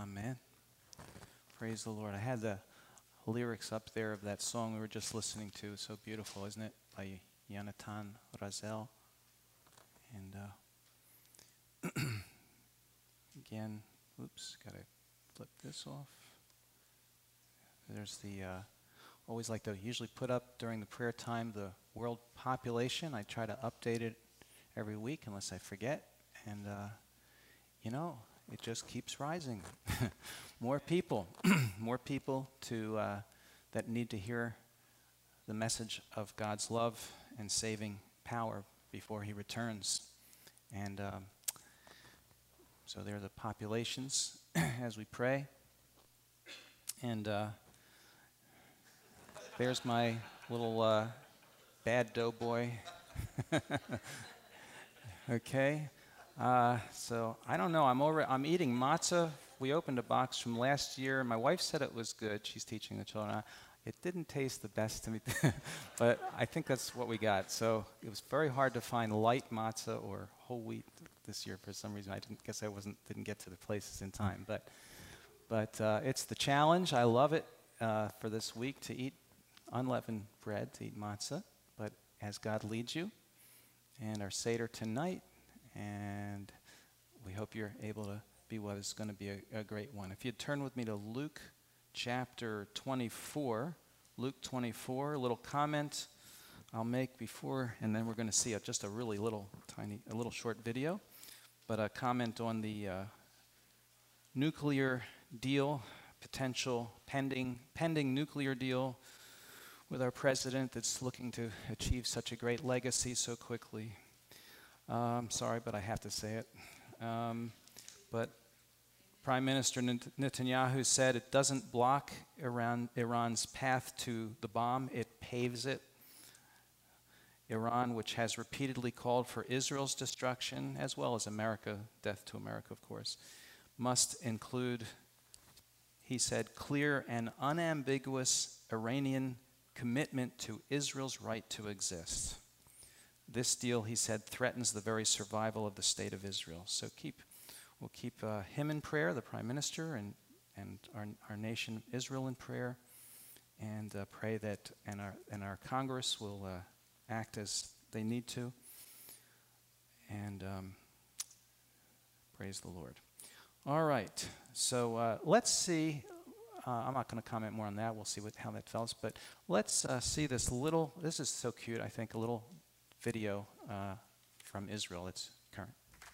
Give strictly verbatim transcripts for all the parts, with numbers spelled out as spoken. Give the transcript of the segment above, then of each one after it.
Amen. Praise the Lord. I had the lyrics up there of that song we were just listening to. So beautiful, isn't it? By Yonatan Razel. And uh, again, oops, got to flip this off. There's the, uh, always like to usually put up during the prayer time the world population. I try to update it every week unless I forget. And, uh, you know, it just keeps rising. More people, more people to uh, that need to hear the message of God's love and saving power before He returns. And um, so there are the populations as we pray. And uh, there's my little uh, bad doughboy. Okay. Uh, so I don't know. I'm over. I'm eating matzah. We opened a box from last year. My wife said it was good. She's teaching the children. Uh, It didn't taste the best to me, but I think that's what we got. So it was very hard to find light matzah or whole wheat this year for some reason. I didn't guess I wasn't didn't get to the places in time. But but uh, it's the challenge. I love it uh, for this week to eat unleavened bread, to eat matzah. But as God leads you, and our Seder tonight. And we hope you're able to be what is going to be a, a great one. If you'd turn with me to Luke chapter twenty-four. Luke twenty-four, a little comment I'll make before, and then we're going to see a, just a really little tiny, a little short video. But a comment on the uh, nuclear deal, potential pending, pending nuclear deal with our president that's looking to achieve such a great legacy so quickly. Uh, I'm sorry, but I have to say it. Um, but Prime Minister Netanyahu said it doesn't block Iran, Iran's path to the bomb, it paves it. Iran, which has repeatedly called for Israel's destruction, as well as America, death to America, of course, must include, he said, clear and unambiguous Iranian commitment to Israel's right to exist. This deal, he said, threatens the very survival of the state of Israel. So keep, we'll keep uh, him in prayer, the Prime Minister, and, and our, our nation, Israel, in prayer, and uh, pray that, and our, and our Congress will uh, act as they need to. And um, praise the Lord. All right, so uh, let's see. Uh, I'm not going to comment more on that. We'll see what, how that felt. But let's uh, see this little, this is so cute, I think, a little video uh, from Israel. It's current.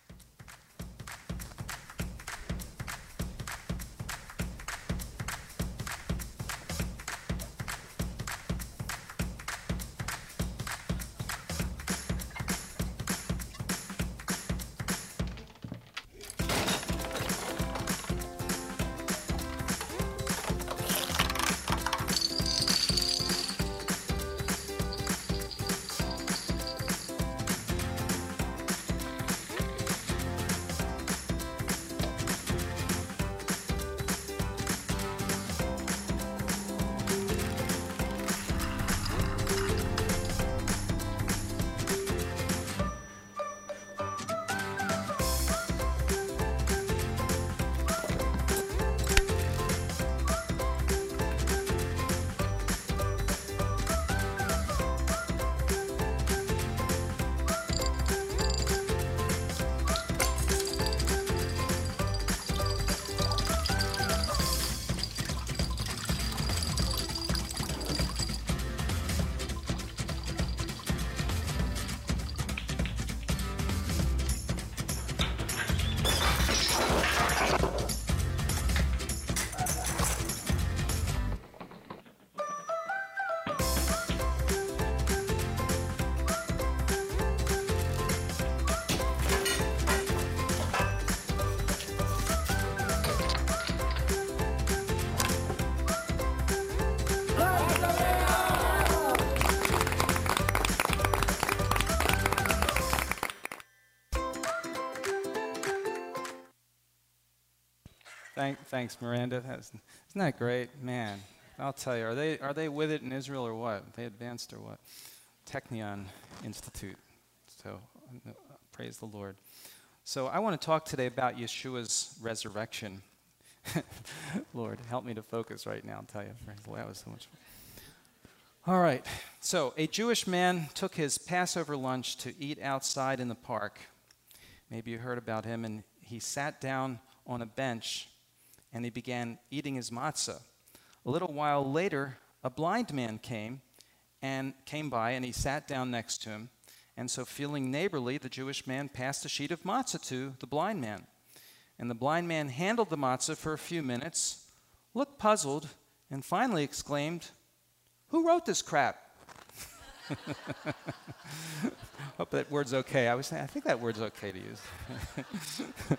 Thank, thanks, Miranda. That's, isn't that great? Man, I'll tell you, are they are they with it in Israel or what? Are they advanced or what? Technion Institute. So uh, praise the Lord. So I want to talk today about Yeshua's resurrection. Lord, help me to focus right now, I'll tell you. Boy, that was so much fun. All right. So a Jewish man took his Passover lunch to eat outside in the park. Maybe you heard about him. And he sat down on a bench and he began eating his matzah. A little while later, a blind man came and came by and he sat down next to him. And so feeling neighborly, the Jewish man passed a sheet of matzah to the blind man. And the blind man handled the matzah for a few minutes, looked puzzled, and finally exclaimed, "Who wrote this crap?" Hope that word's okay. I was saying, I think that word's okay to use.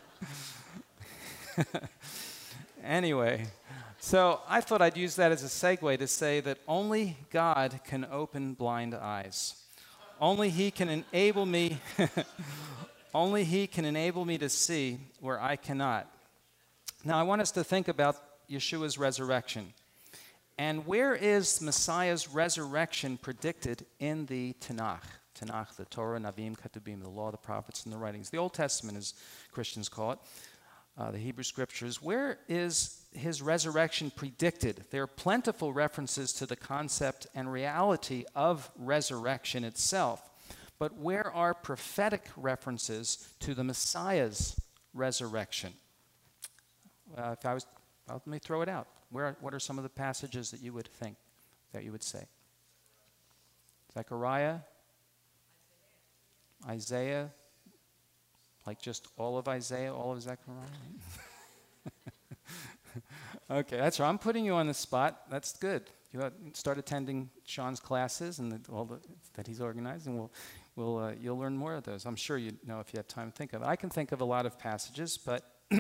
Anyway, so I thought I'd use that as a segue to say that only God can open blind eyes. Only He can enable me, only He can enable me to see where I cannot. Now, I want us to think about Yeshua's resurrection. And where is Messiah's resurrection predicted in the Tanakh? Tanakh, the Torah, Navim, Ketubim, the law, the prophets, and the writings. The Old Testament, as Christians call it, uh, the Hebrew Scriptures. Where is his resurrection predicted? There are plentiful references to the concept and reality of resurrection itself. But where are prophetic references to the Messiah's resurrection? Uh, if I was, well, let me throw it out. Where, what are some of the passages that you would think, that you would say? Zechariah? Isaiah? Like just all of Isaiah, all of Zechariah? Okay, that's right. I'm putting you on the spot. That's good. You start attending Sean's classes and the, all the, that he's organized, and we'll, we'll, uh, you'll learn more of those. I'm sure you know if you have time to think of it. I can think of a lot of passages, but,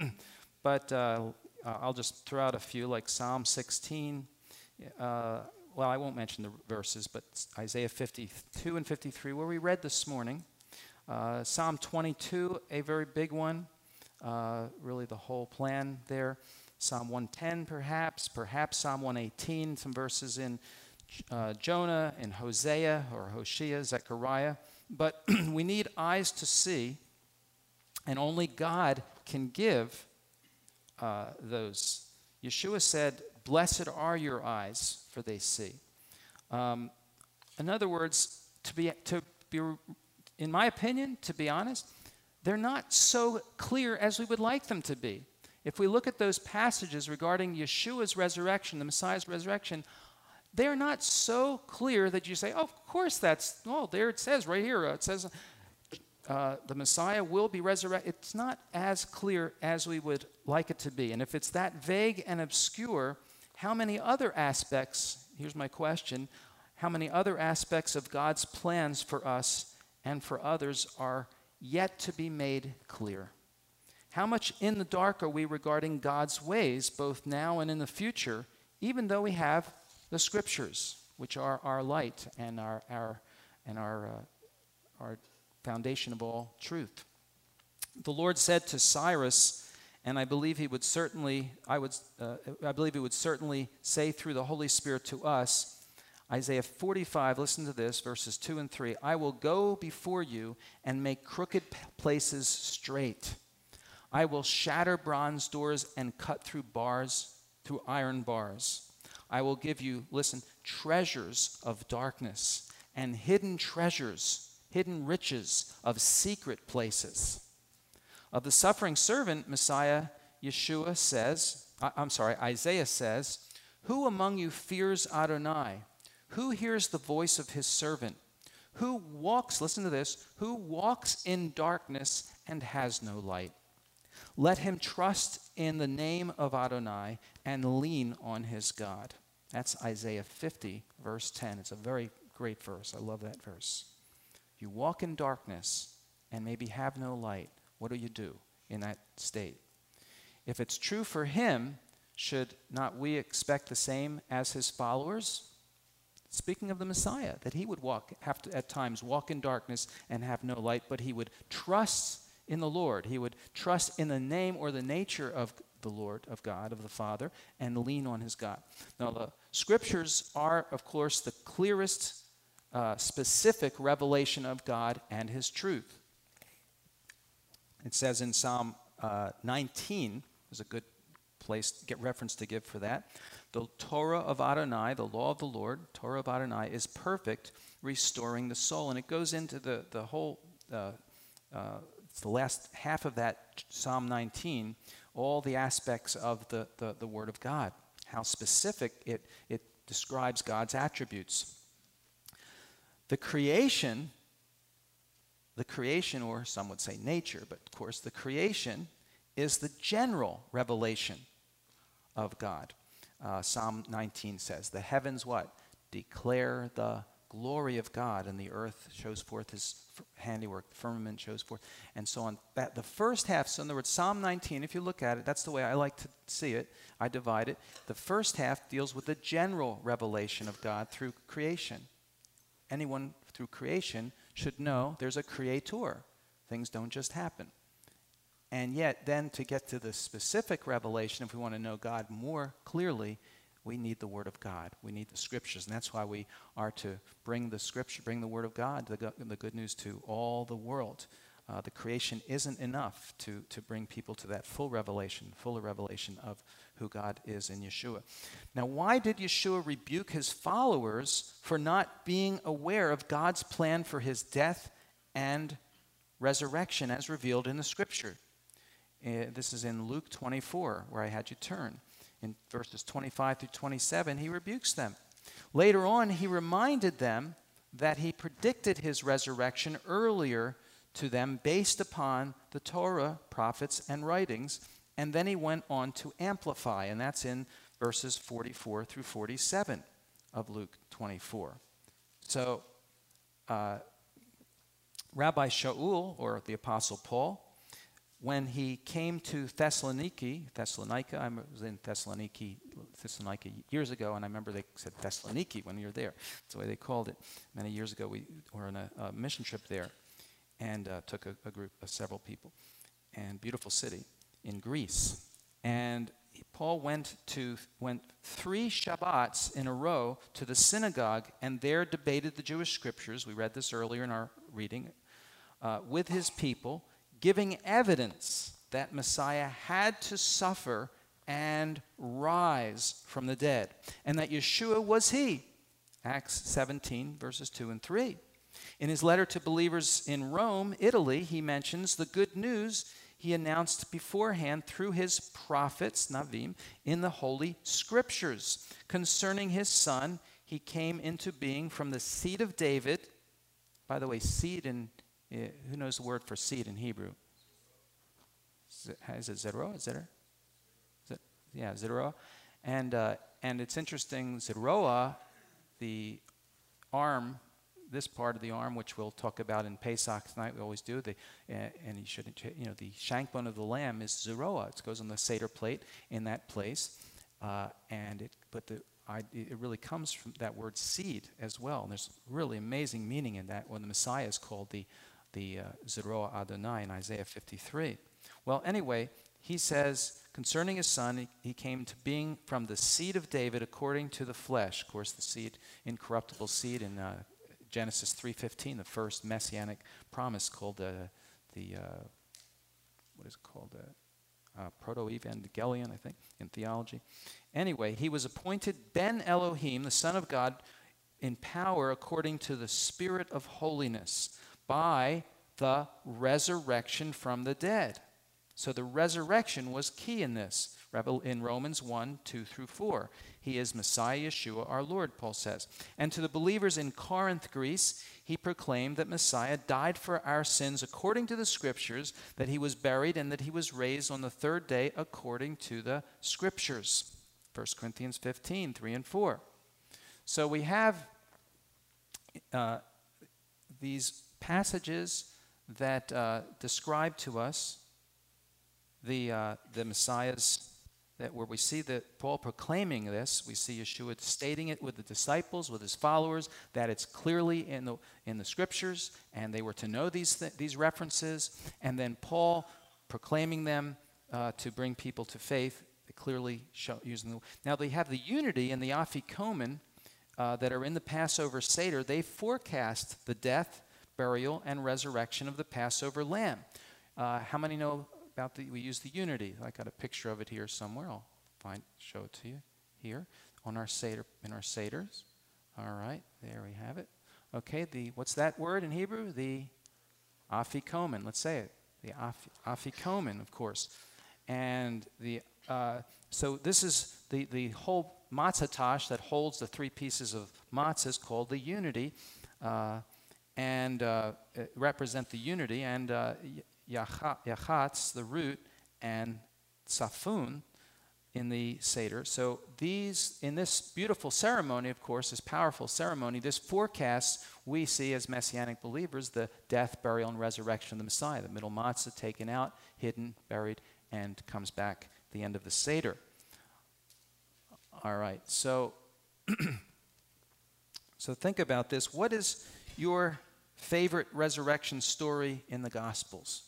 but uh, I'll just throw out a few, like Psalm sixteen. Uh, well, I won't mention the verses, but Isaiah fifty-two and fifty-three, where we read this morning. Uh, Psalm twenty-two, a very big one, uh, really the whole plan there. Psalm one ten, perhaps, perhaps Psalm one eighteen, some verses in uh, Jonah and Hosea or Hosea, Zechariah. But we need eyes to see, and only God can give uh, those. Yeshua said, "Blessed are your eyes, for they see." Um, in other words, to be, to be, in my opinion, to be honest, they're not so clear as we would like them to be. If we look at those passages regarding Yeshua's resurrection, the Messiah's resurrection, they're not so clear that you say, oh, of course that's, oh, there it says right here. It says uh, the Messiah will be resurrected. It's not as clear as we would like it to be. And if it's that vague and obscure, how many other aspects, here's my question, how many other aspects of God's plans for us and for others are yet to be made clear? How much in the dark are we regarding God's ways, both now and in the future, even though we have the Scriptures, which are our light and our our and our uh, our foundation of all truth? The Lord said to Cyrus, and I believe He would certainly, I would, uh, I believe He would certainly say through the Holy Spirit to us, Isaiah forty-five. Listen to this, verses two and three. I will go before you and make crooked places straight. I will shatter bronze doors and cut through bars, through iron bars. I will give you, listen, treasures of darkness and hidden treasures, hidden riches of secret places. Of the suffering servant, Messiah, Yeshua says, I, I'm sorry, Isaiah says, who among you fears Adonai? Who hears the voice of his servant? Who walks, listen to this, who walks in darkness and has no light? Let him trust in the name of Adonai and lean on his God. That's Isaiah fifty, verse ten. It's a very great verse. I love that verse. You walk in darkness and maybe have no light. What do you do in that state? If it's true for him, should not we expect the same as his followers? Speaking of the Messiah, that he would walk, have to at times walk in darkness and have no light, but he would trust in the Lord. He would trust in the name or the nature of the Lord, of God, of the Father, and lean on his God. Now, the Scriptures are, of course, the clearest uh, specific revelation of God and his truth. It says in Psalm uh, nineteen, is a good place, get reference to give for that. The Torah of Adonai, the law of the Lord, Torah of Adonai, is perfect, restoring the soul. And it goes into the, the whole, uh, uh, the last half of that Psalm nineteen, all the aspects of the, the, the Word of God, how specific it, it describes God's attributes. The creation, the creation, or some would say nature, but of course the creation is the general revelation of God. Uh, Psalm nineteen says, the heavens what? Declare the glory of God, and the earth shows forth his handiwork, the firmament shows forth, and so on. That the first half, so in other words, Psalm nineteen, if you look at it, that's the way I like to see it. I divide it. The first half deals with the general revelation of God through creation. Anyone through creation should know there's a creator. Things don't just happen. And yet, then to get to the specific revelation, if we want to know God more clearly, we need the Word of God. We need the Scriptures. And that's why we are to bring the Scripture, bring the Word of God, the, the good news to all the world. Uh, the creation isn't enough to, to bring people to that full revelation, fuller revelation of who God is in Yeshua. Now, why did Yeshua rebuke his followers for not being aware of God's plan for his death and resurrection as revealed in the Scripture? Uh, this is in Luke twenty-four, where I had you turn. In verses twenty-five through twenty-seven, he rebukes them. Later on, he reminded them that he predicted his resurrection earlier to them based upon the Torah, prophets, and writings, and then he went on to amplify, and that's in verses forty-four through forty-seven of Luke twenty-four. So, uh, Rabbi Shaul, or the Apostle Paul, when he came to Thessaloniki, Thessalonica, I was in Thessaloniki, Thessalonica years ago, and I remember they said Thessaloniki when you were there. That's the way they called it. Many years ago, we were on a, a mission trip there, and uh, took a, a group of several people. And beautiful city in Greece. And Paul went to went three Shabbats in a row to the synagogue, and there debated the Jewish scriptures. We read this earlier in our reading, uh, with his people, giving evidence that Messiah had to suffer and rise from the dead, and that Yeshua was he. Acts seventeen, verses two and three. In his letter to believers in Rome, Italy, he mentions the good news he announced beforehand through his prophets, Navim, in the Holy Scriptures. Concerning his son, he came into being from the seed of David. By the way, seed in, uh, who knows the word for seed in Hebrew? Is it Zeroah? Is it? Is it? Yeah, Zeroah. And, uh, and it's interesting, Zeroah, the arm, this part of the arm, which we'll talk about in Pesach tonight, we always do, the, uh, and you should, you know, the shank bone of the lamb is Zeroah. It goes on the Seder plate in that place, uh, and it, but the, I, it really comes from that word seed as well. And there's really amazing meaning in that when the Messiah is called the, the uh, Zeroah Adonai in Isaiah fifty-three. Well, anyway, he says, concerning his son, he, he came to being from the seed of David according to the flesh. Of course, the seed, incorruptible seed in uh, Genesis three fifteen, the first messianic promise called uh, the, uh, what is it called? Uh, uh, Proto-Evangelion, I think, in theology. Anyway, he was appointed Ben Elohim, the Son of God, in power according to the Spirit of holiness by the resurrection from the dead. So the resurrection was key in this. In Romans one, two through four. He is Messiah Yeshua, our Lord, Paul says. And to the believers in Corinth, Greece, he proclaimed that Messiah died for our sins according to the Scriptures, that he was buried, and that he was raised on the third day according to the Scriptures. First Corinthians fifteen, three and four. So we have uh, these passages that uh, describe to us the, uh, the Messiah's, that where we see that Paul proclaiming this, we see Yeshua stating it with the disciples, with his followers, that it's clearly in the in the Scriptures, and they were to know these th- these references, and then Paul proclaiming them uh, to bring people to faith, clearly show, using the. Now they have the unity and the Afikomen uh, that are in the Passover Seder. They forecast the death, burial, and resurrection of the Passover lamb. Uh, how many know about the, we use the unity? I got a picture of it here somewhere. I'll find show it to you here on our Seder, in our Seders. All right, there we have it. Okay, the what's that word in Hebrew? The afikomen. Let's say it. The af, afikomen, of course. And the uh, so this is the, the whole matzah tash that holds the three pieces of matzah is called the unity, uh, and uh, represent the unity. And uh, yachatz, the root, and safun in the Seder. So these, in this beautiful ceremony, of course, this powerful ceremony, this forecasts we see as Messianic believers the death, burial, and resurrection of the Messiah. The middle matzah taken out, hidden, buried, and comes back at the end of the Seder. All right, so, so think about this. What is your favorite resurrection story in the Gospels?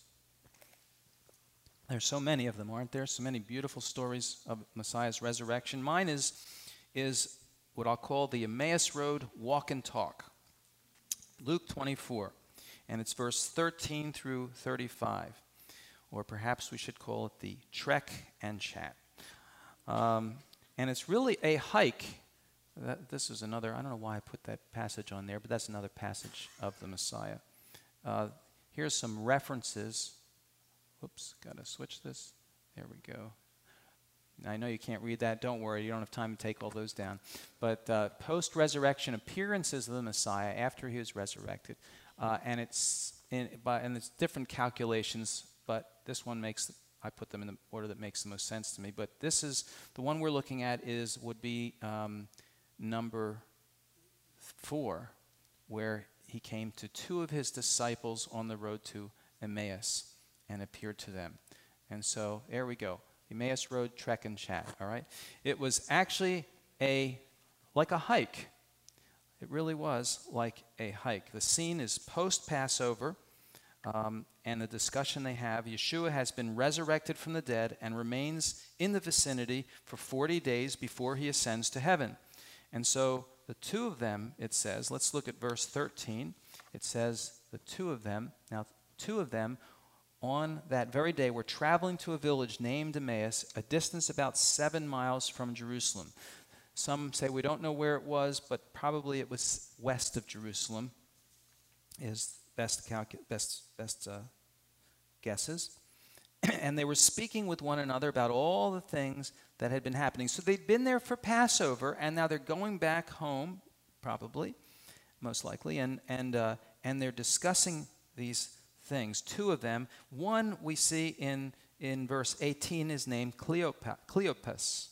There's so many of them, aren't there? So many beautiful stories of Messiah's resurrection. Mine is, is what I'll call the Emmaus Road walk and talk. Luke twenty-four, and it's verse thirteen through thirty-five. Or perhaps we should call it the trek and chat. Um, and it's really a hike. That, this is another, I don't know why I put that passage on there, but that's another passage of the Messiah. Uh, here's some references. Whoops, got to switch this. There we go. I know you can't read that. Don't worry, you don't have time to take all those down. But uh, post-resurrection appearances of the Messiah after he was resurrected. Uh, and it's in, by, and it's different calculations, but this one makes, I put them in the order that makes the most sense to me. But this is, the one we're looking at is, would be um, number four, where he came to two of his disciples on the road to Emmaus and appeared to them. And so there we go. Emmaus Road, trek and chat, all right? It was actually a, like a hike. It really was like a hike. The scene is post-Passover, um, and the discussion they have, Yeshua has been resurrected from the dead and remains in the vicinity for forty days before he ascends to heaven. And so the two of them, it says, let's look at verse thirteen. It says, the two of them, now two of them, on that very day were traveling to a village named Emmaus, a distance about seven miles from Jerusalem. Some say we don't know where it was, but probably it was west of Jerusalem, is best calcu- best best uh, guesses. And they were speaking with one another about all the things that had been happening. So they'd been there for Passover, and now they're going back home, probably, most likely, and and uh, and they're discussing these things. Two of them. One we see in in verse eighteen is named Cleopas, Cleopas,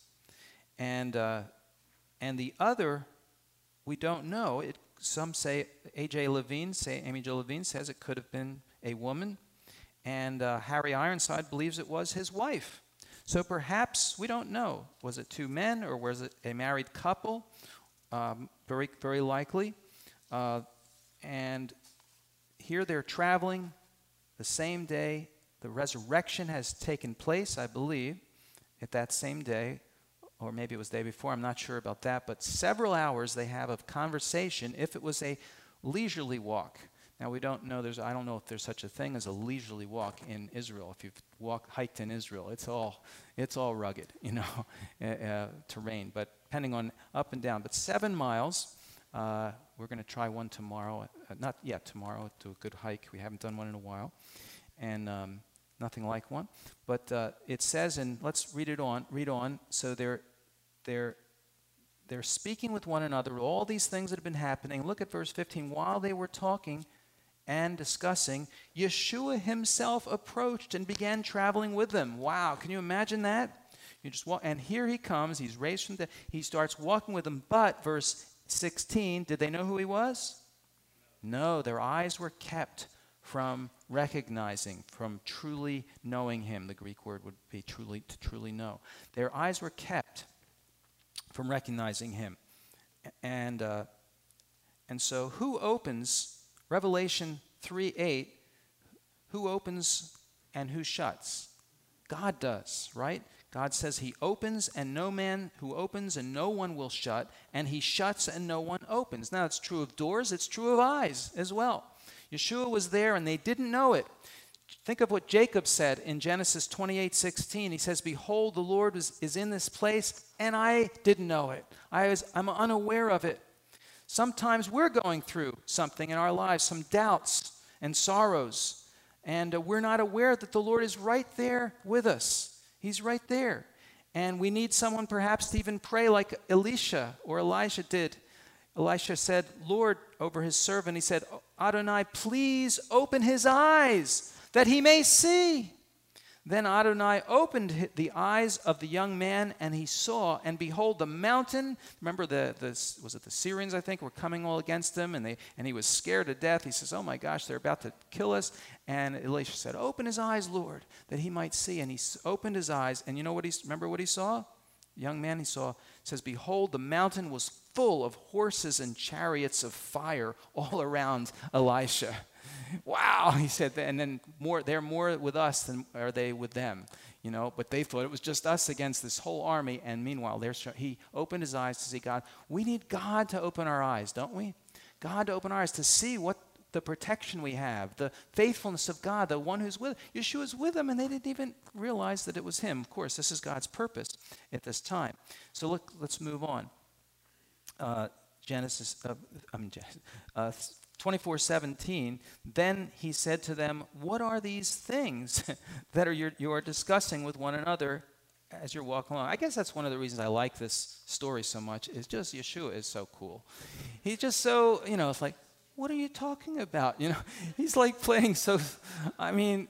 and uh, and the other we don't know. It, some say A J Levine, say Amy Jo Levine says it could have been a woman, and uh, Harry Ironside believes it was his wife. So perhaps we don't know. Was it two men or was it a married couple? Um, very very likely. Uh, and here they're traveling. The same day, the resurrection has taken place, I believe, at that same day, or maybe it was the day before, I'm not sure about that, but several hours they have of conversation if it was a leisurely walk. Now, we don't know, there's, I don't know if there's such a thing as a leisurely walk in Israel. If you've walked, hiked in Israel, it's all, it's all rugged, you know, uh, uh, terrain, but depending on up and down. But seven miles, uh, we're going to try one tomorrow. Uh, not yet tomorrow, do a good hike. We haven't done one in a while, and um, nothing like one. But uh, it says, and let's read it on. Read on. So they're they're they're speaking with one another. All these things that have been happening. Look at verse fifteen. While they were talking and discussing, Yeshua himself approached and began traveling with them. Wow! Can you imagine that? You just walk, and here he comes. He's raised from the. He starts walking with them. But verse sixteen, did they know who he was? No, their eyes were kept from recognizing, from truly knowing him. The Greek word would be truly, to truly know. Their eyes were kept from recognizing him. And, uh, and so who opens, Revelation three eight, who opens and who shuts? God does, right? God says he opens and no man who opens and no one will shut, and he shuts and no one opens. Now, it's true of doors, it's true of eyes as well. Yeshua was there and they didn't know it. Think of what Jacob said in Genesis twenty-eight sixteen. He says, behold, the Lord is, is in this place, and I didn't know it. I was, I'm unaware of it. Sometimes we're going through something in our lives, some doubts and sorrows, and uh, we're not aware that the Lord is right there with us. He's right there. And we need someone perhaps to even pray like Elisha or Elijah did. Elisha said, Lord, over his servant, he said, Adonai, please open his eyes that he may see. Then Adonai opened the eyes of the young man, and he saw, and behold, the mountain. Remember, the, the was it the Syrians, I think, were coming all against him, and they and he was scared to death. He says, oh my gosh, they're about to kill us. And Elisha said, open his eyes, Lord, that he might see. And he opened his eyes, and you know what he, remember what he saw? The young man, he saw, says, behold, the mountain was full of horses and chariots of fire all around Elisha. Wow, he said, and then more, they're more with us than are they with them, you know, but they thought it was just us against this whole army, and meanwhile, he opened his eyes to see God. We need God to open our eyes, don't we? God to open our eyes to see what the protection we have, the faithfulness of God, the one who's with, Yeshua's with them, and they didn't even realize that it was him. Of course, this is God's purpose at this time. So look, let's move on. Uh, Genesis, uh, I mean, uh, twenty-four seventeen, then he said to them, what are these things that are you're, you are discussing with one another as you're walking along? I guess that's one of the reasons I like this story so much, is just Yeshua is so cool. He's just so, you know, it's like, what are you talking about? You know, he's like playing so, I mean,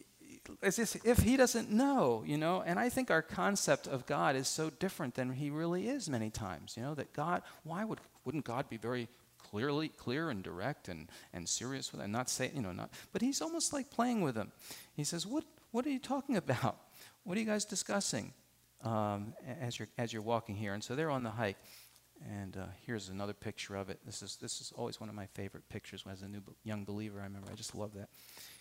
as if he doesn't know, you know, and I think our concept of God is so different than he really is many times, you know, that God, why would, wouldn't God be very clearly, clear and direct and, and serious with it, and not say, you know, not, but he's almost like playing with them. He says, what, what are you talking about? What are you guys discussing um, as you're, as you're walking here? And so they're on the hike. And uh, here's another picture of it. This is this is always one of my favorite pictures as a new young believer. I remember, I just love that.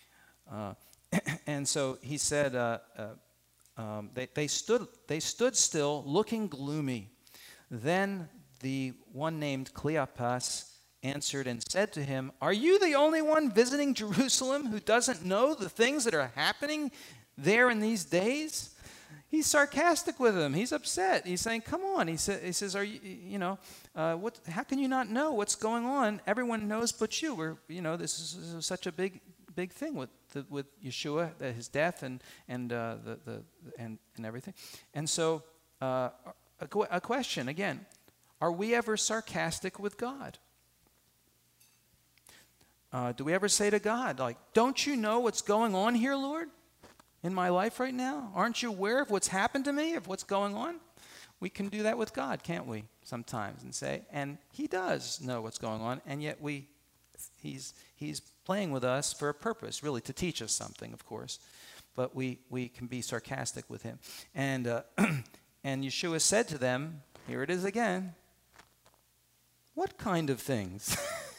Uh, and so he said, uh, uh, um, they, they stood they stood still, looking gloomy. Then the one named Cleopas answered and said to him, are you the only one visiting Jerusalem who doesn't know the things that are happening there in these days? He's sarcastic with him. He's upset. He's saying, come on. He, sa- he says, are you, you know, uh, what, how can you not know what's going on? Everyone knows but you. We're, you know, this is, this is such a big, big thing with the, with Yeshua, uh, his death and, and, uh, the, the, and, and everything. And so uh, a, a question, again, are we ever sarcastic with God? Uh, do we ever say to God, like, don't you know what's going on here, Lord? In my life right now? Aren't you aware of what's happened to me, of what's going on? We can do that with God, can't we, sometimes, and say, and he does know what's going on, and yet we, he's, he's playing with us for a purpose, really, to teach us something, of course. But we, we can be sarcastic with him. And, uh, and Yeshua said to them, here it is again, what kind of things?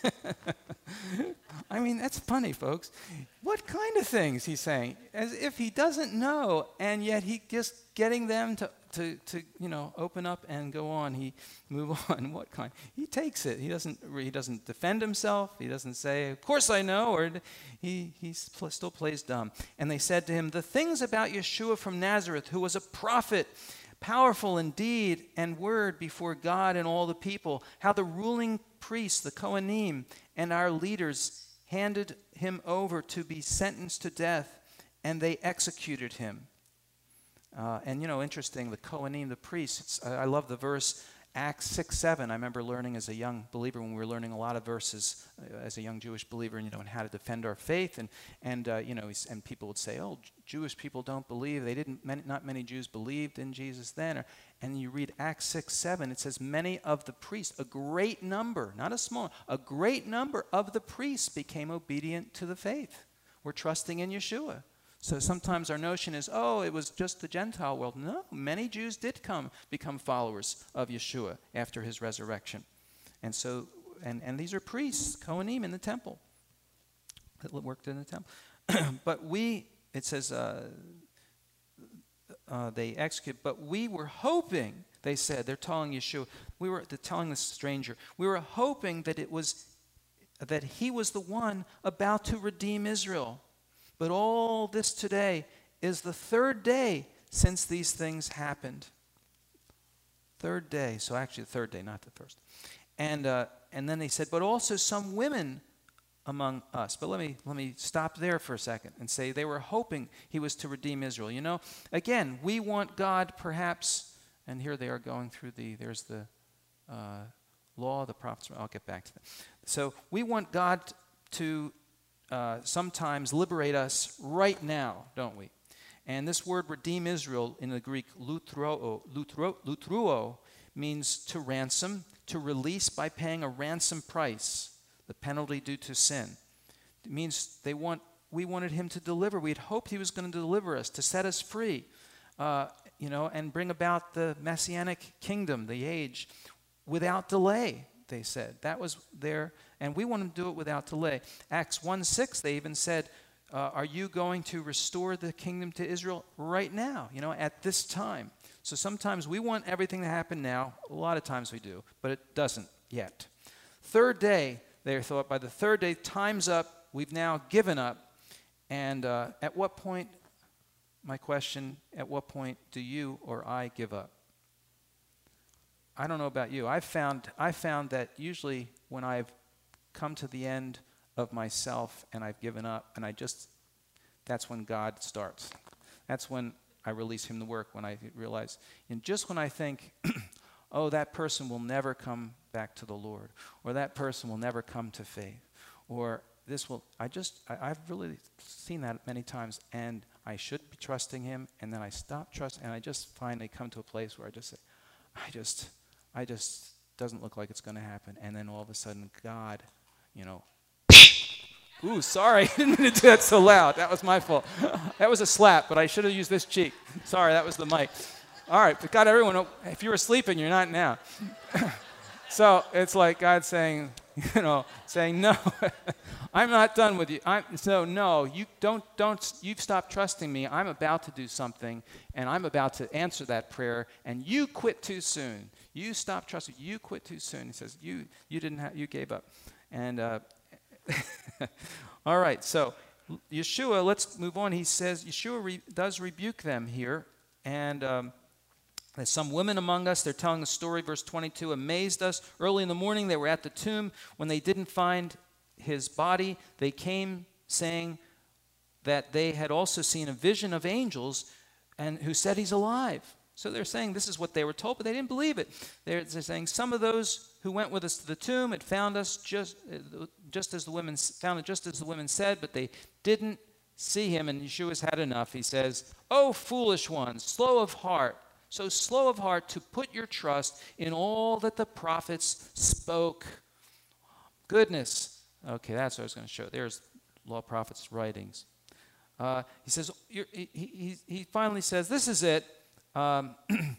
I mean, that's funny, folks. What kind of things, he's saying, as if he doesn't know, and yet he just getting them to, to, to you know, open up and go on. He move on. What kind? He takes it. He doesn't. He doesn't defend himself. He doesn't say, "Of course I know," or he he still plays dumb. And they said to him, "The things about Yeshua from Nazareth, who was a prophet, powerful in deed and word before God and all the people, how the ruling priests, the Kohanim, and our leaders handed him over to be sentenced to death, and they executed him." Uh, and, you know, interesting, the Kohanim, the priests, I, I love the verse, Acts six seven. I remember learning as a young believer when we were learning a lot of verses uh, as a young Jewish believer, and, you know, and how to defend our faith. And, and uh, you know, and people would say, oh, J- Jewish people don't believe. They didn't, many, not many Jews believed in Jesus then. Or, and you read Acts six seven, it says, many of the priests, a great number, not a small, a great number of the priests became obedient to the faith. We're trusting in Yeshua. So sometimes our notion is, oh, it was just the Gentile world. No, many Jews did come, become followers of Yeshua after his resurrection. And so, and, and these are priests, Kohanim in the temple, that worked in the temple. But we, it says, uh, uh, they execute, but we were hoping, they said, they're telling Yeshua, we were they're telling the stranger, we were hoping that it was, that he was the one about to redeem Israel. But all this today is the third day since these things happened. Third day. So actually the third day, not the first. And uh, and then they said, but also some women among us. But let me let me stop there for a second and say they were hoping he was to redeem Israel. You know, again, we want God perhaps, and here they are going through the, there's the uh, law, the prophets. I'll get back to that. So we want God to uh, sometimes liberate us right now, don't we? And this word redeem Israel in the Greek, lutruo, lutruo, lutruo, means to ransom, to release by paying a ransom price, the penalty due to sin. It means they want, we wanted him to deliver. We had hoped he was going to deliver us, to set us free, uh, you know, and bring about the messianic kingdom, the age, without delay, they said. That was their, and we want him to do it without delay. Acts one six, they even said, Uh, are you going to restore the kingdom to Israel right now, you know, at this time? So sometimes we want everything to happen now. A lot of times we do, but it doesn't yet. Third day, they thought, by the third day, time's up. We've now given up. And uh, at what point, my question, at what point do you or I give up? I don't know about you. I've found, I found that usually when I've come to the end of myself and I've given up, and I just, that's when God starts. That's when I release him to work, when I realize, and just when I think, oh, that person will never come back to the Lord, or that person will never come to faith, or this will, I just, I, I've really seen that many times, and I should be trusting him, and then I stop trusting, and I just finally come to a place where I just say, I just, I just, doesn't look like it's going to happen, and then all of a sudden, God, you know, ooh, sorry, I didn't mean to do that so loud. That was my fault. That was a slap, but I should have used this cheek. Sorry, that was the mic. All right, but God, everyone, if you were sleeping, you're not now. So it's like God saying, you know, saying, no, I'm not done with you. I'm, so no, you don't, don't, you've stopped trusting me. I'm about to do something, and I'm about to answer that prayer, and you quit too soon. You stopped trusting. You quit too soon. He says, you, you didn't have, you gave up. And, uh, all right, so Yeshua, let's move on. He says, Yeshua re- does rebuke them here. And um, there's some women among us, they're telling the story, verse twenty-two, amazed us. Early in the morning, they were at the tomb. When they didn't find his body, they came saying that they had also seen a vision of angels and who said he's alive. So they're saying this is what they were told, but they didn't believe it. They're, they're saying some of those who went with us to the tomb had found us just, just as the women found it just as the women said, but they didn't see him. And Yeshua's had enough. He says, "Oh, foolish ones, slow of heart, so slow of heart to put your trust in all that the prophets spoke." Goodness. Okay, that's what I was going to show. There's law prophets' writings. Uh, he says, you're, he, he, he finally says, this is it. Um,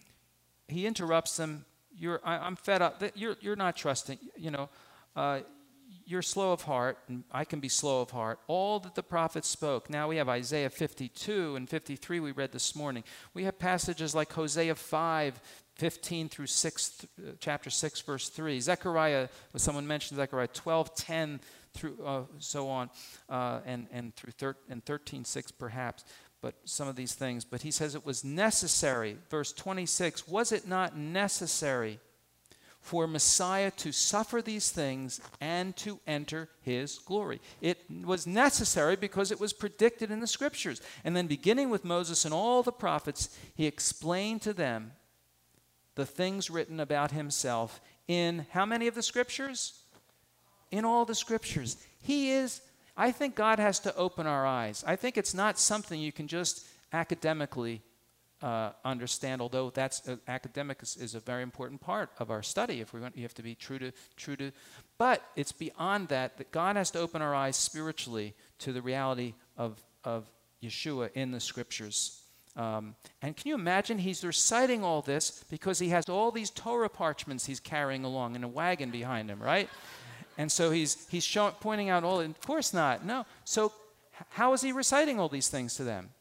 he interrupts them. You're, I, I'm fed up. You're, you're not trusting. You know, uh, you're slow of heart, and I can be slow of heart. All that the prophets spoke. Now we have Isaiah fifty-two and fifty-three we read this morning. We have passages like Hosea five, fifteen through six, uh, chapter six, verse three. Zechariah, someone mentioned Zechariah twelve, ten through uh, so on, uh, and and through thir- and thirteen, six perhaps. But some of these things. But he says it was necessary. Verse twenty-six, was it not necessary for Messiah to suffer these things and to enter his glory? It was necessary because it was predicted in the scriptures. And then beginning with Moses and all the prophets, he explained to them the things written about himself in how many of the scriptures? In all the scriptures. He is... I think God has to open our eyes. I think it's not something you can just academically uh, understand, although that's uh, academic is, is a very important part of our study. If we want, you have to be true to true to, but it's beyond that. That God has to open our eyes spiritually to the reality of of Yeshua in the scriptures. Um, and can you imagine? He's reciting all this because he has all these Torah parchments he's carrying along in a wagon behind him, right? And so he's he's showing, pointing out all. Of course not. No. So h- how is he reciting all these things to them?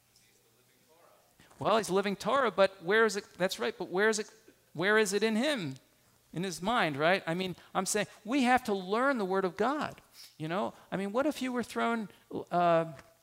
Well, he's living Torah, but where is it? That's right. But where is it? Where is it in him, in his mind? Right? I mean, I'm saying we have to learn the Word of God. You know. I mean, what if you were thrown? Uh,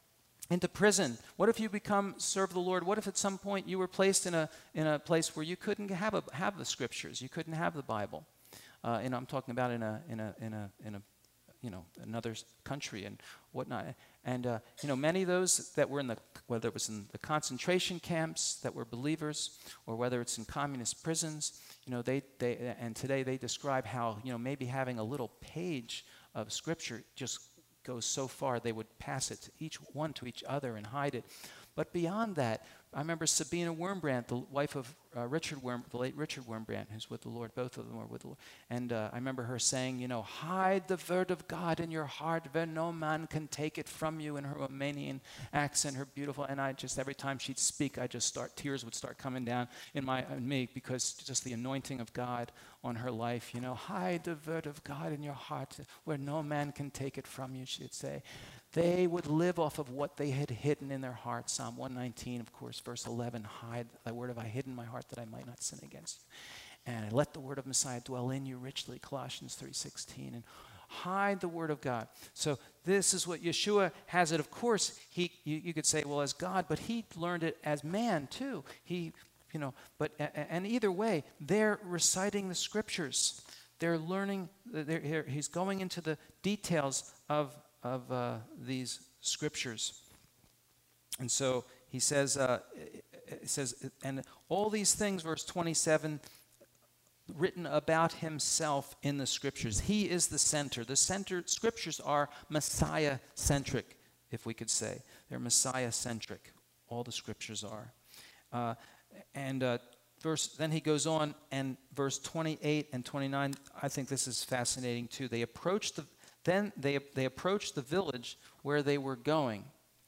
into prison? What if you become serve the Lord? What if at some point you were placed in a in a place where you couldn't have a, have the scriptures, you couldn't have the Bible? Uh, and I'm talking about in a in a in a in a you know another country and whatnot. And uh, you know many of those that were in the whether it was in the concentration camps that were believers, or whether it's in communist prisons, you know they they and today they describe how you know maybe having a little page of scripture just goes so far they would pass it to each one to each other and hide it. But beyond that, I remember Sabina Wurmbrandt, the wife of uh, Richard Worm, the late Richard Wurmbrandt, who's with the Lord. Both of them are with the Lord. And uh, I remember her saying, you know, hide the word of God in your heart where no man can take it from you, in her Romanian accent, her beautiful. And I just, every time she'd speak, I just start, tears would start coming down in my in me, because just the anointing of God on her life, you know, hide the word of God in your heart where no man can take it from you, she'd say. They would live off of what they had hidden in their heart. Psalm one nineteen, of course, verse eleven, hide thy word have I hidden in my heart that I might not sin against you. And let the word of Messiah dwell in you richly, Colossians three sixteen. And hide the word of God. So this is what Yeshua has it. Of course, he you, you could say, well, as God, but he learned it as man too. He, you know, but and either way, they're reciting the scriptures. They're learning. They're, he's going into the details of of uh, these scriptures. And so he says, uh, it says, and all these things, verse twenty-seven, written about himself in the scriptures. He is the center. The center, scriptures are Messiah-centric, if we could say. They're Messiah-centric. All the scriptures are. Uh, and uh, verse, then he goes on, and verse twenty-eight and twenty-nine, I think this is fascinating too. They approached the Then they, they approached the village where they were going,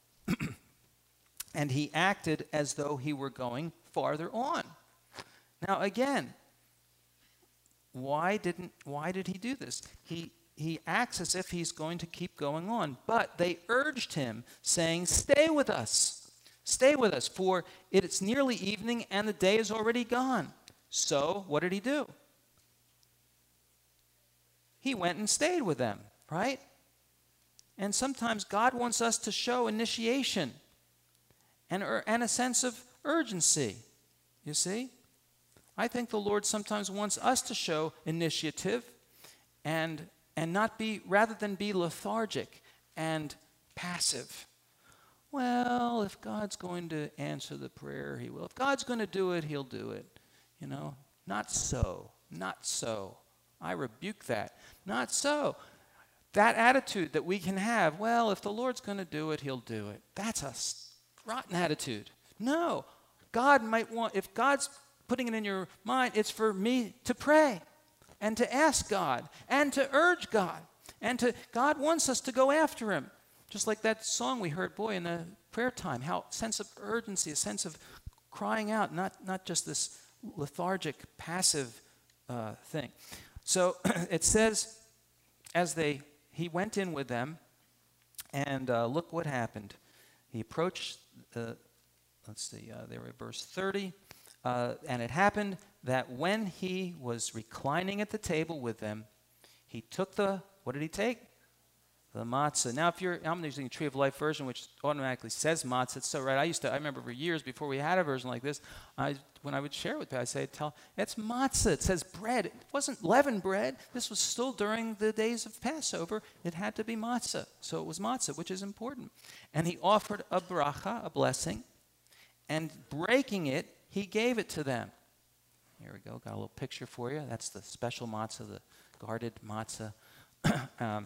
and he acted as though he were going farther on. Now again, why didn't why did he do this? He he acts as if he's going to keep going on, but they urged him, saying, "Stay with us, stay with us, for it's nearly evening and the day is already gone." So what did he do? He went and stayed with them. Right? And sometimes God wants us to show initiation and, ur- and a sense of urgency. You see? I think the Lord sometimes wants us to show initiative and, and not be, rather than be lethargic and passive. Well, if God's going to answer the prayer, he will. If God's going to do it, he'll do it. You know? Not so. Not so. I rebuke that. Not so. That attitude that we can have, well, if the Lord's going to do it, he'll do it. That's a rotten attitude. No. God might want, if God's putting it in your mind, it's for me to pray and to ask God and to urge God. And to, God wants us to go after him. Just like that song we heard, boy, in the prayer time, how sense of urgency, a sense of crying out, not, not just this lethargic, passive uh, thing. So it says, as they He went in with them, and uh, look what happened. He approached, uh, let's see, uh, there were verse thirty, uh, and it happened that when he was reclining at the table with them, he took the, what did he take? The matzah. Now, if you're, I'm using a Tree of Life version, which automatically says matzah. It's so right. I used to, I remember for years before we had a version like this, I, when I would share with people, I'd say, tell, it's matzah. It says bread. It wasn't leavened bread. This was still during the days of Passover. It had to be matzah. So it was matzah, which is important. And he offered a bracha, a blessing, and breaking it, he gave it to them. Here we go. Got a little picture for you. That's the special matzah, the guarded matzah. um,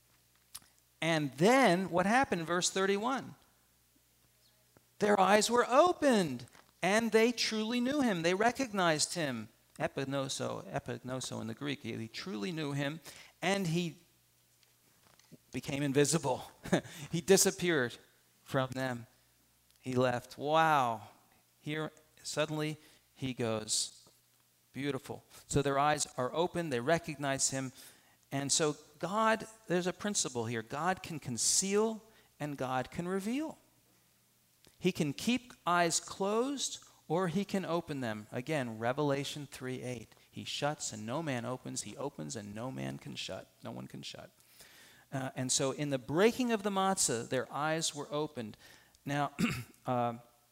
And then what happened in verse thirty-one? Their eyes were opened, and they truly knew him. They recognized him. Epignoso, epignoso in the Greek. He, he truly knew him, and he became invisible. He disappeared from them. He left. Wow. Here, suddenly, he goes. Beautiful. So their eyes are open. They recognize him. And so God, there's a principle here. God can conceal and God can reveal. He can keep eyes closed or he can open them. Again, Revelation three eight. He shuts and no man opens. He opens and no man can shut. No one can shut. Uh, and so in the breaking of the matzah, their eyes were opened. Now, uh,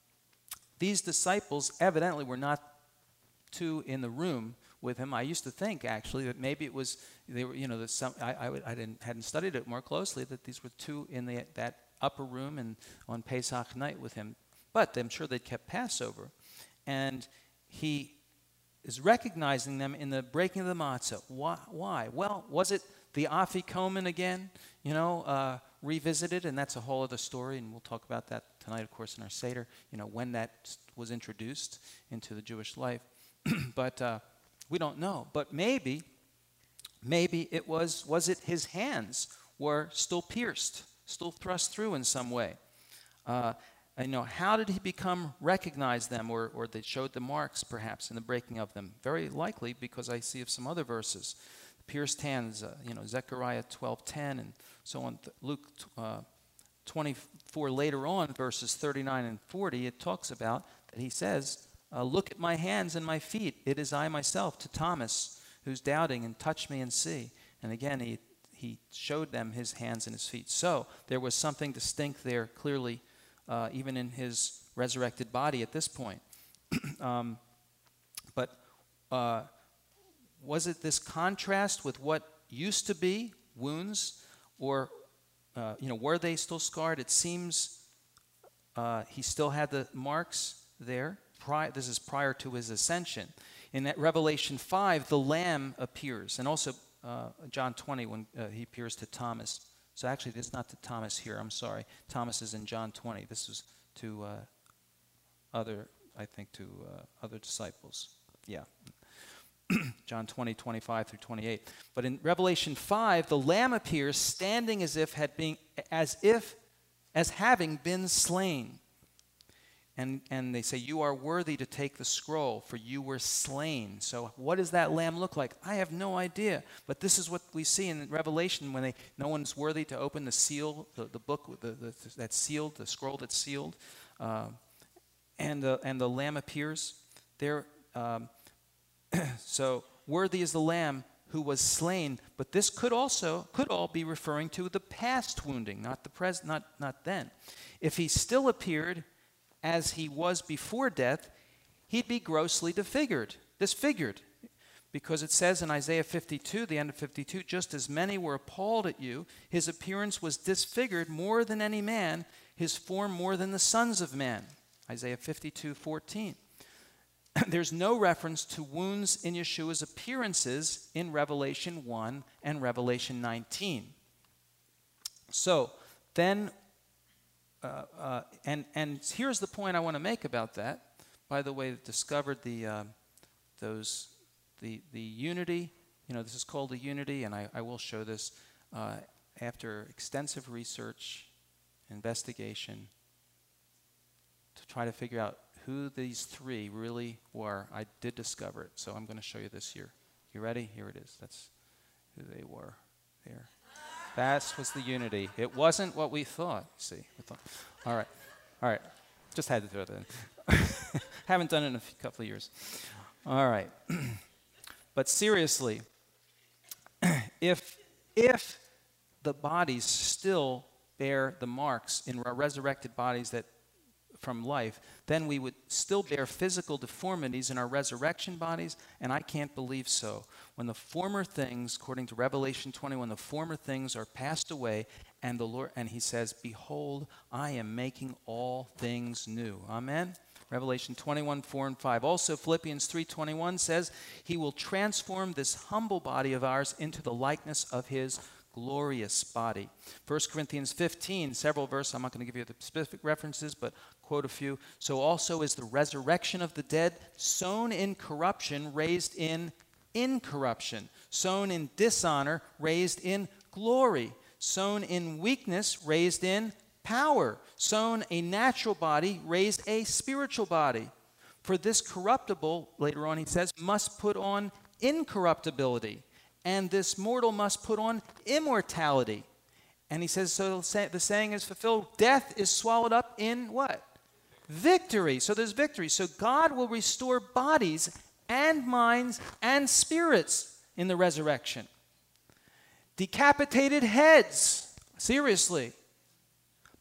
these disciples evidently were not two in the room with him. I used to think, actually, that maybe it was, they were, you know, that some, I, I, I didn't, hadn't studied it more closely, that these were two in the, that upper room and on Pesach night with him. But I'm sure they'd kept Passover. And he is recognizing them in the breaking of the matzah. Why? Why? Well, was it the Afikomen again, you know, uh, revisited? And that's a whole other story, and we'll talk about that tonight, of course, in our Seder, you know, when that was introduced into the Jewish life. But uh, we don't know. But maybe, maybe it was, was it his hands were still pierced, still thrust through in some way? Uh, you know, how did he become, recognize them, or, or they showed the marks, perhaps, in the breaking of them? Very likely, because I see of some other verses. Pierced hands, uh, you know, Zechariah twelve ten, and so on. Luke uh, twenty-four, later on, verses thirty-nine and forty, it talks about that he says, uh, look at my hands and my feet. It is I myself, to Thomas, who's doubting, and touch me and see. And again, he, he showed them his hands and his feet. So there was something distinct there, clearly, uh, even in his resurrected body at this point. um, but uh, was it this contrast with what used to be wounds, or uh, you know, were they still scarred? It seems uh, he still had the marks there. Pri- this is prior to his ascension. In that Revelation five, the Lamb appears, and also uh, John twenty, when uh, he appears to Thomas. So actually, it's not to Thomas here. I'm sorry. Thomas is in John twenty. This was to uh, other, I think, to uh, other disciples. Yeah. John twenty, twenty-five through twenty-eight. But in Revelation five, the Lamb appears standing as if had been, as if, as having been slain. And, and they say, you are worthy to take the scroll, for you were slain. So what does that lamb look like? I have no idea. But this is what we see in Revelation when they, no one's worthy to open the seal, the, the book the, the, that's sealed, the scroll that's sealed. Uh, and, the, and the lamb appears there. Um, so worthy is the lamb who was slain. But this could also, could all be referring to the past wounding, not the present, not, not then. If he still appeared as he was before death, he'd be grossly disfigured, disfigured. Because it says in Isaiah fifty-two, the end of fifty-two, just as many were appalled at you, his appearance was disfigured more than any man, his form more than the sons of men. Isaiah fifty-two, fourteen. There's no reference to wounds in Yeshua's appearances in Revelation one and Revelation nineteen. So, then Uh, uh, and and here's the point I want to make about that. By the way, discovered the uh, those the the unity. You know, this is called the unity, and I, I will show this uh, after extensive research, investigation, to try to figure out who these three really were. I did discover it, so I'm going to show you this here. You ready? Here it is. That's who they were. There. That was the unity. It wasn't what we thought, see. We thought, all right, all right. Just had to throw that in. Haven't done it in a few, couple of years. All right. But seriously, if, if the bodies still bear the marks in our resurrected bodies that from life, then we would still bear physical deformities in our resurrection bodies, and I can't believe so. When the former things, according to Revelation twenty-one, the former things are passed away, and the Lord, and he says, behold, I am making all things new. Amen? Revelation twenty-one, four and five. Also, Philippians three twenty-one says, he will transform this humble body of ours into the likeness of his glorious body. First Corinthians fifteen, several verses. I'm not going to give you the specific references, but quote a few. So also is the resurrection of the dead, sown in corruption, raised in incorruption, sown in dishonor, raised in glory, sown in weakness, raised in power, sown a natural body, raised a spiritual body. For this corruptible, later on he says, must put on incorruptibility, and this mortal must put on immortality. And he says, so the saying is fulfilled, death is swallowed up in what? Victory. So there's victory. So God will restore bodies and minds and spirits in the resurrection. Decapitated heads, seriously.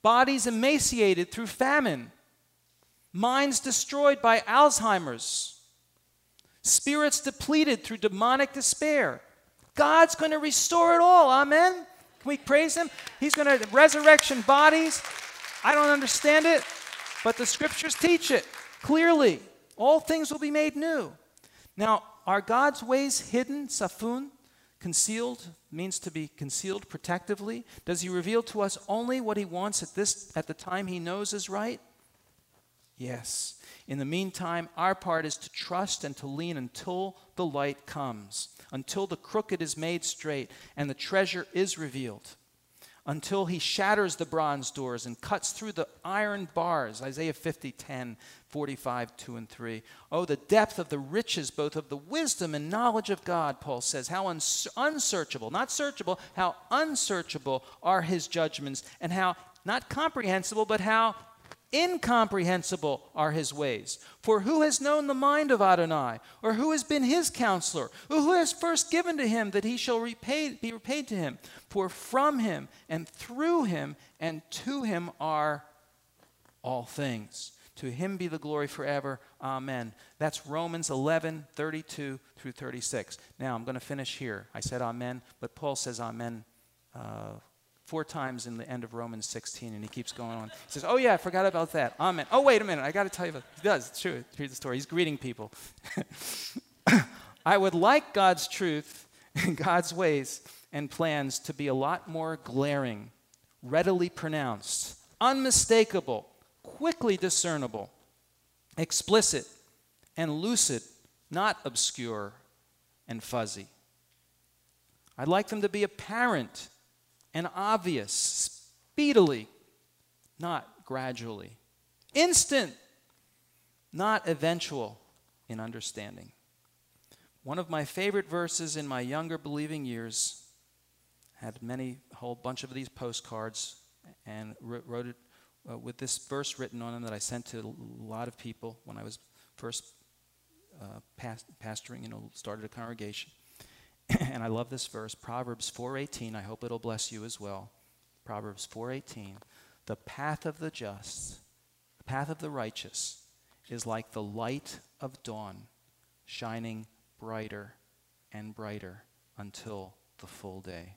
bodies emaciated through famine, minds destroyed by Alzheimer's, spirits depleted through demonic despair. God's going to restore it all. Amen? Can we praise him? He's going to resurrection bodies. I don't understand it, but the scriptures teach it clearly. All things will be made new. Now, are God's ways hidden, safun? Concealed means to be concealed protectively. Does he reveal to us only what he wants at this at the time he knows is right? Yes. In the meantime, our part is to trust and to lean until the light comes, until the crooked is made straight and the treasure is revealed, until he shatters the bronze doors and cuts through the iron bars. Isaiah fifty, ten, forty-five, two and three. Oh, the depth of the riches, both of the wisdom and knowledge of God, Paul says. How uns- unsearchable, not searchable, how unsearchable are his judgments, and how, not comprehensible, but how incomprehensible are his ways. For who has known the mind of Adonai? Or who has been his counselor? Or who has first given to him that he shall repay, be repaid to him? For from him and through him and to him are all things. To him be the glory forever. Amen. That's Romans eleven, thirty-two through thirty-six. Now, I'm going to finish here. I said amen, but Paul says amen uh, four times in the end of Romans sixteen, and he keeps going on. He says, oh, yeah, I forgot about that. Amen. Oh, wait a minute. I got to tell you about it. He does. It's true. Read the story. He's greeting people. I would like God's truth and God's ways and plans to be a lot more glaring, readily pronounced, unmistakable, quickly discernible, explicit, and lucid, not obscure and fuzzy. I'd like them to be apparent and obvious, speedily, not gradually, instant, not eventual in understanding. One of my favorite verses in my younger believing years, had many, a whole bunch of these postcards, and wrote it uh, with this verse written on them that I sent to a lot of people when I was first uh, past, pastoring, you know, started a congregation. And I love this verse, Proverbs four eighteen. I hope it'll bless you as well. Proverbs four eighteen. The path of the just, the path of the righteous, is like the light of dawn, shining brighter and brighter until the full day.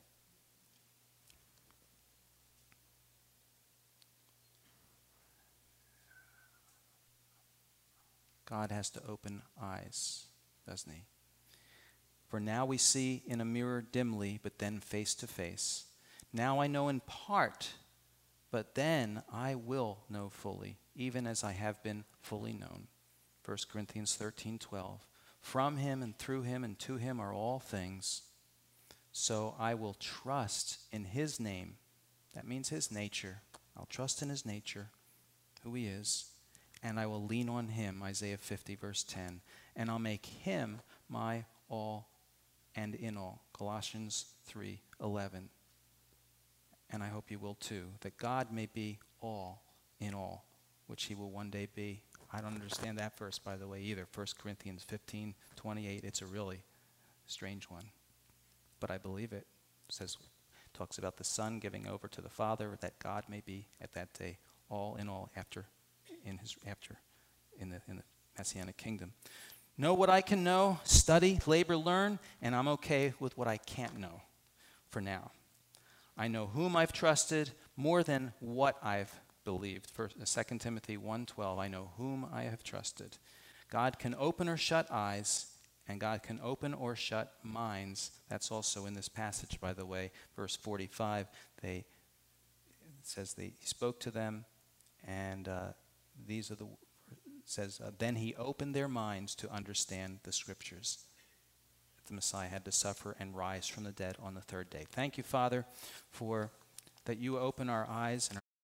God has to open eyes, doesn't he? For now we see in a mirror dimly, but then face to face. Now I know in part, but then I will know fully, even as I have been fully known. First Corinthians thirteen twelve. From him and through him and to him are all things. So I will trust in his name. That means his nature. I'll trust in his nature, who he is, and I will lean on him, Isaiah fifty, verse ten, and I'll make him my all and in all, Colossians three eleven. And I hope you will too, that God may be all in all, which he will one day be. I don't understand that verse, by the way, either. First Corinthians fifteen twenty-eight, it's a really strange one. But I believe it. It says, talks about the Son giving over to the Father, that God may be at that day all in all after in his after in the in the Messianic kingdom. Know what I can know, study, labor, learn, and I'm okay with what I can't know for now. I know whom I've trusted more than what I've believed. First, Second Timothy one twelve, I know whom I have trusted. God can open or shut eyes, and God can open or shut minds. That's also in this passage, by the way. Verse forty-five, they, it says they, he spoke to them, and uh, these are the says, uh, then he opened their minds to understand the scriptures. The Messiah had to suffer and rise from the dead on the third day. Thank you, Father, for that you open our eyes and